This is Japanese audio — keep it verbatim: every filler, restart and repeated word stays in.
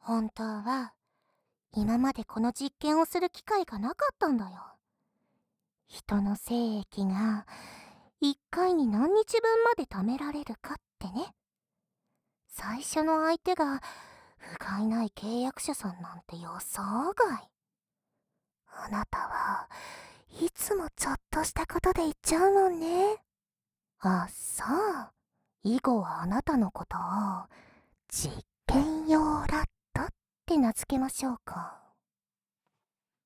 本当は、今までこの実験をする機会がなかったんだよ。人の精液が、いっかいに何日分まで貯められるかってね。最初の相手が、不甲斐ない契約者さんなんて予想外。あなたはいつもちょっとしたことで言っちゃうもんね。あ、そう。以後はあなたのことを実験用ラットって名付けましょうか。